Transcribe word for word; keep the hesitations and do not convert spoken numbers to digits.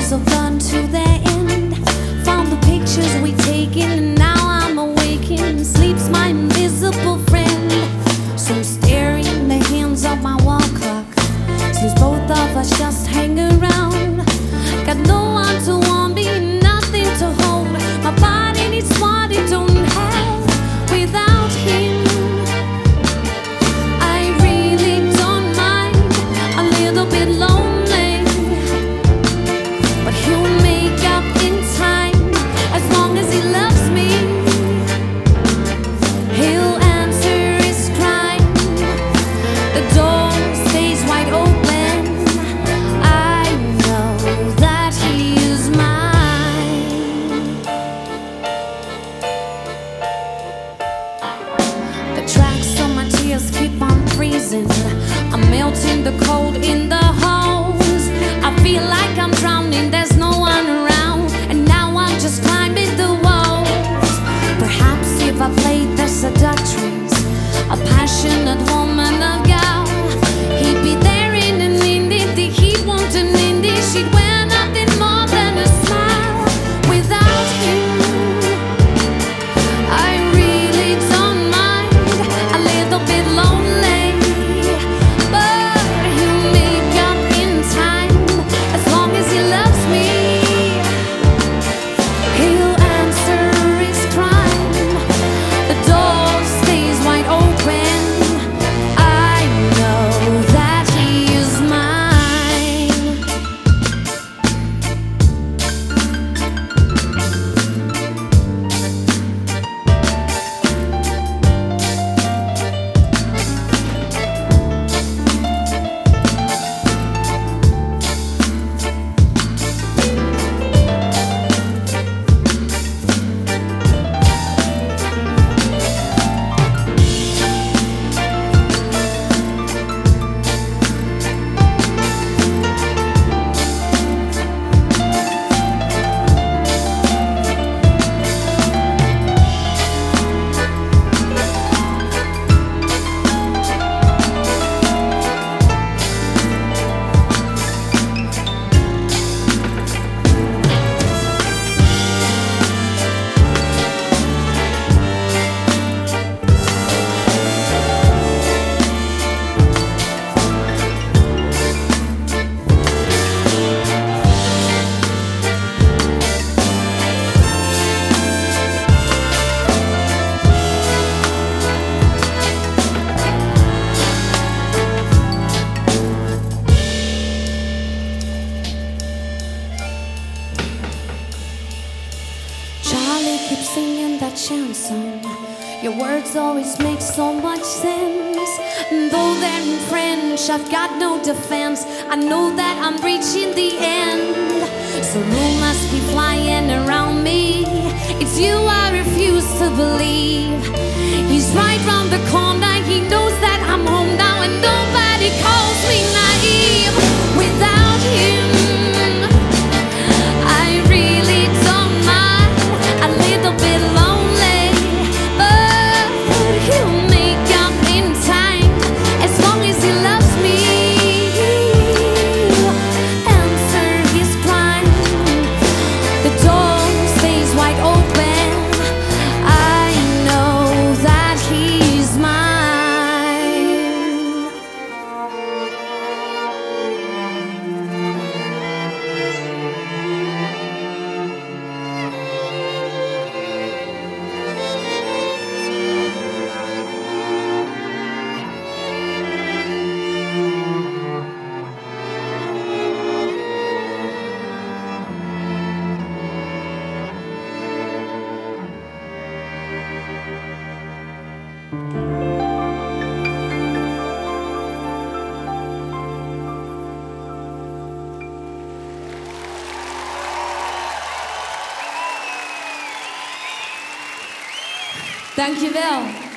so fun to the end. Found the pictures we taken, and now I'm awakened. Sleeps my invisible friend. So I'm staring in the hands of my wall clock. Since both of us just hang around. Got no one to warm me, nothing to hold. My body needs what it don't have without him. I really don't mind a little bit lonely, but he'll make up in time as long as he loves me. He'll answer his crime. The door stays wide open. I know that he is mine. The tracks on my tears keep on freezing. I'm melting the cold in the halls. I feel like I'm drowning, there's no one around, and now I'm just climbing the walls. Perhaps if I played the seductress, a passionate woman of God, he'd be there in an indie. He'd want an indie. She'd wear nothing more than a smile without him. I really don't mind a little bit lonely, but he'll make up in time as long as he loves me. He'll answer his crime. The door stays wide open. I know that he is mine. Charlie keeps singing that chanson. Your words always make so much sense. And though they're in French, I've got no defense. I know that I'm reaching the end. So rumors keep flying around me. It's you I refuse to believe. He's right round the corner. He knows that I'm home now, and nobody calls me naive without him. I really don't mind a little bit lonely, but he'll make up in time as long as he loves me. He'll answer his crime. The door stays wide open. I know that he's mine. Dankjewel.